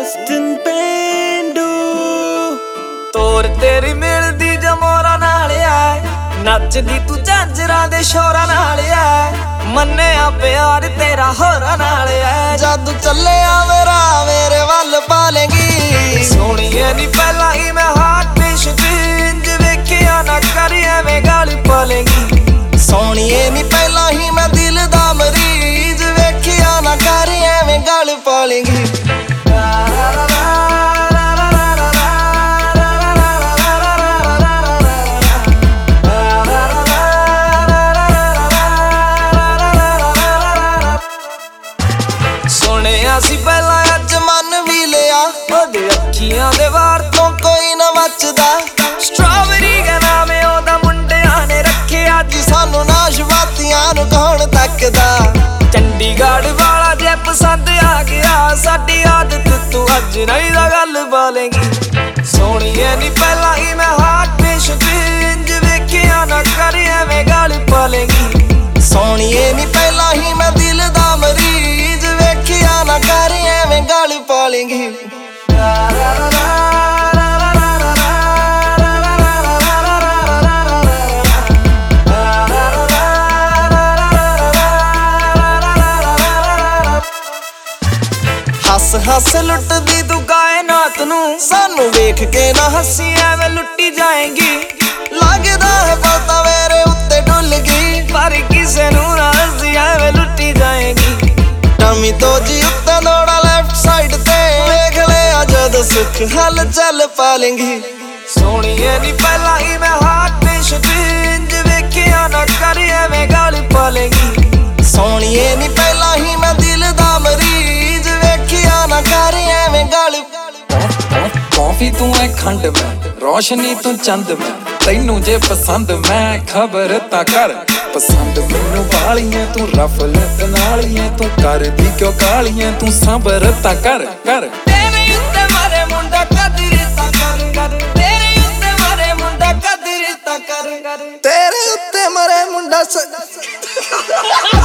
Austin पेंडू ਤੋਰ ਤੇਰੀ ਮਿਲਦੀ ਜਮੋਰਾ ਨਾਲ ਆ ਨੱਚਦੀ ਤੂੰ ਝਾਂਜਰਾਂ ਦੇ ਸ਼ੋਰਾਂ ਨਾਲ ਆ ਮੰਨਿਆ ਪਿਆਰ ਤੇਰਾ ਹੋਰਾਂ ਨਾਲ ਆ ਜਾਦੂ ਚੱਲਿਆ ਮੇਰਾ ਮੇਰੇ ਵੱਲ ਪਾਲੇਂਗੀ ਸੋਹਣੀਏ ਨੀ ਪਹਿਲਾਂ ਹੀ ਮੈਂ ਹਾਰਟ ਪੇਸ਼ੈਂਟ ਇੰਜ ਵੇਖਿਆ ਨਾ ਕਰੀ ਐਵੇਂ ਗਾਲੀ ਪਾਲੇਂਗੀ ਸੋਹਣੀਏ ਨੀ ਪਹਿਲਾਂ ਹੀ ਮੈਂ ਦਿਲ ਦਾ ਮਰੀਜ਼ ਵੇਖਿਆ ਨਾ ਕਰ ਐਵੇਂ ਗੱਲ ਪਾਲੇਂਗੀ ਸੁਣਿਆ ਸੀ ਪਹਿਲਾਂ ਅੱਜ ਮਨ ਵੀ ਲਿਆ ਉਹਦੇ ਅੱਖੀਆਂ ਦੇ ਵਾਰ ਤੋਂ ਕੋਈ ਨਾ ਮੱਚਦਾ ਸਟ੍ਰਾਬੇਰੀ ਦਾ ਨਾਮ ਉਹਦਾ ਮੁੰਡਿਆਂ ਨੇ ਰੱਖਿਆ ਅੱਜ ਸਾਨੂੰ ਨਾਸ਼ਪਾਤੀਆਂ ਨੂੰ ਕੌਣ ਤੱਕਦਾ ਚੰਡੀਗੜ੍ਹ ਵਾਲਾ ਜੇ ਪਸੰਦ ਆ ਗਿਆ ਸਾਡੀ ਆਦਤ ਤੂੰ ਅੱਜ ਨਹੀਂ ਦਾ ਗੱਲ ਪਾਲੇਂਗੀ ਸੋਹਣੀਏ ਨੀ ਪਹਿਲਾਂ ਹੀ ਮੈਂ ਹਾਰਟ ਪੇਸ਼ੈਂਟ ਇੰਜ ਵੇਖਿਆ ਨਾ ਕਰ ਐਵੇਂ ਗੱਲ ਪਾਲੇਂਗੀ ਸੋਹਣੀਏ ਨੀ ਪਹਿਲਾਂ ਹੀ ਮੈਂ ਦਿਲ ਦਾ ਮਰੀਜ਼ ਵੇਖਿਆ ਨਾ ਕਰ ਐਵੇਂ ਗੱਲ ਪਾਲੇਂਗੀ ਹੱਸ ਹੱਸ ਲੁੱਟਦੀ ਤੂੰ ਕਾਇਨਾਤ ਨੂੰ ਸਾਨੂੰ ਵੇਖ ਕੇ ਨਾ ਹੱਸੀ ਐਵੇਂ ਲੁੱਟੀ ਜਾਏਗੀ ਲੱਗਦਾ ਹੈ ਪਤਾ ਮੇਰੇ ਉੱਤੇ ਡੁੱਲ ਗਈ ਪਰ ਕਿਸੇ ਨੂੰ ਨਾ ਹੱਸੀ ਐਵੇਂ ਲੁੱਟੀ ਜਾਏਗੀ ਟਮੀ ਤੋਂ ਜੀ ਉੱਤੇ ਨੋੜਾ ਲੈਫਟ ਸਾਈਡ ਤੇ ਵੇਖ ਲਿਆ ਜਦ ਸੁੱਖ ਹਲ ਚੱਲ ਪਾਲੇਂਗੀ ਸੋਹਣੀਏ ਨੀ ਪਹਿਲਾਂ ਹੀ ਮੈਂ ਹਾਰਟ ਪੇਸ਼ੈਂਟ ਇੰਜ ਵੇਖਿਆ ਨਾ ਕਰ ਐਵੇਂ ਗਾਲੀ ਪਾਲੇਂਗੀ ਸੋਹਣੀਏ ਨੀ ਪਹਿਲਾਂ ਹੀ ਮੈਂ ਦਿਲ ਦਾ ਮਰੀਜ਼ ਵੇਖਿਆ ਨਾ ਕਰ ਐਵੇਂ ਗੱਲ ਕੌਫੀ ਤੂੰ ਐ ਖੰਡ ਮੈਂ ਰੋਸ਼ਨੀ ਤੂੰ ਚੰਦ ਮੈਂ ਤੈਨੂੰ ਜੇ ਪਸੰਦ ਮੈਂ ਖਬਰ ਤਾਂ ਕਰ ਪਸੰਦ ਮੈਨੂੰ ਵਾਲੀਆਂ ਤੂੰ ਰਫਲਤ ਨਾਲੀਆਂ ਤੂੰ ਕਰਦੀ ਕਿਉਂ ਕਾਲੀਆਂ ਤੂੰ ਸਬਰ ਤਾਂ ਕਰ ਤੇਰੇ ਉੱਤੇ ਮਾਰੇ ਮੁੰਡਾ ਕਦਰ ਤਾਂ ਕਰ ਤੇਰੇ ਉੱਤੇ ਮਾਰੇ ਮੁੰਡਾ ਕਦਰ ਤਾਂ ਕਰ ਤੇਰੇ ਉੱਤੇ ਮਰੇ ਮੁੰਡਾ